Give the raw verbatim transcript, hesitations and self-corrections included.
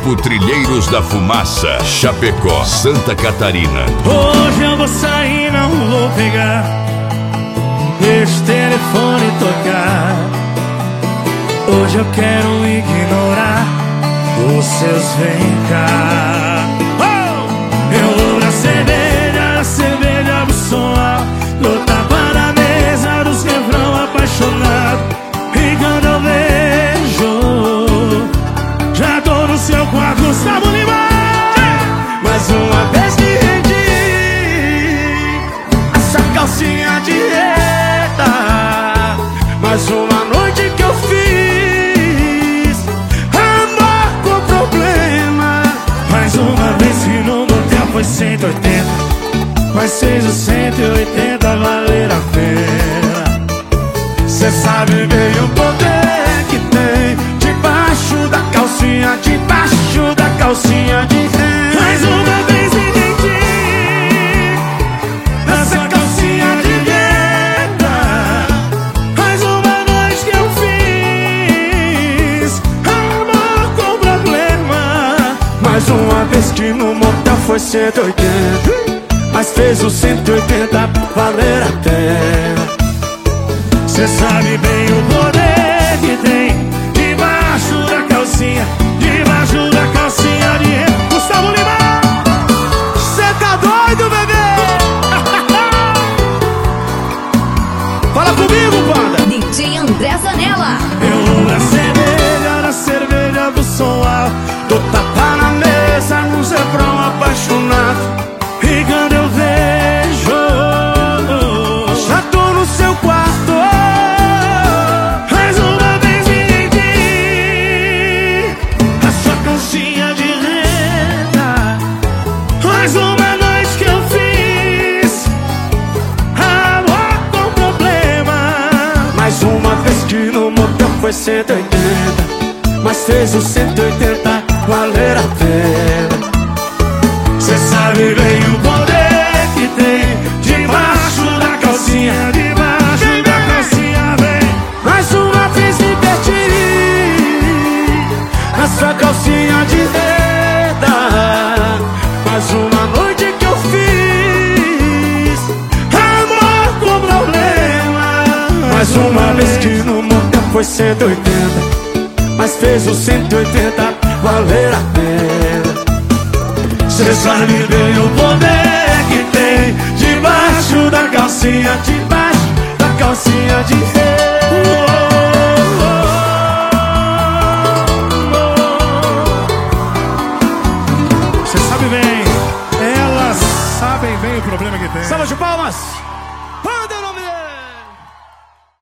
Grupo Trilheiros da Fumaça, Chapecó, Santa Catarina. Hoje eu vou sair, não vou pegar, deixa o telefone tocar. Hoje eu quero ignorar os seus vem cá. Oh! Eu vou na cerveja, na cerveja do som alto, no tapa na mesa dos refrão apaixonado. E quando eu vejo, já tô no seu quarto, Gustavo Lima. Mais uma vez que rendi essa calcinha de reta, mais uma noite que eu fiz amor com problema. Mais uma vez que no motel foi cento e oitenta, mas fez os cento e oitenta valer a pena. Cê sabe bem o poder que tem debaixo da calcinha, debaixo da calcinha de renda. Mais uma vez entendi nessa calcinha de renda. Mais uma noite que eu fiz amor com problema. Mais uma vez que no motel foi cento e oitenta, mas fez os cento e oitenta valer a pena. Cê sabe bem o poder que tem debaixo da calcinha, debaixo da calcinha de renda. Gustavo Lima, cê tá doido, bebê? Fala comigo, banda. D J André Zanella. Eu vou na cerveja, na cerveja do som alto, dou tapa na mesa, no refrão apaixonado. E quando eu vejo, já tô no seu quarto. Mais uma noite que eu fiz amor com problema. Mais uma vez que no motel foi cento e oitenta, mas fez os cento e oitenta valer a pena. Cê sabe bem o poder que tem debaixo da calcinha, debaixo da calcinha, vem. Mais uma vez me perdi na sua calcinha de renda. Mais uma noite que eu fiz amor com problema. Mais uma vez que no motel foi cento e oitenta, mas fez os cento e oitenta valer a pena. Cê sabe bem o poder que tem debaixo da calcinha, debaixo da calcinha de renda. Sabem bem o problema que tem. Salva de palmas!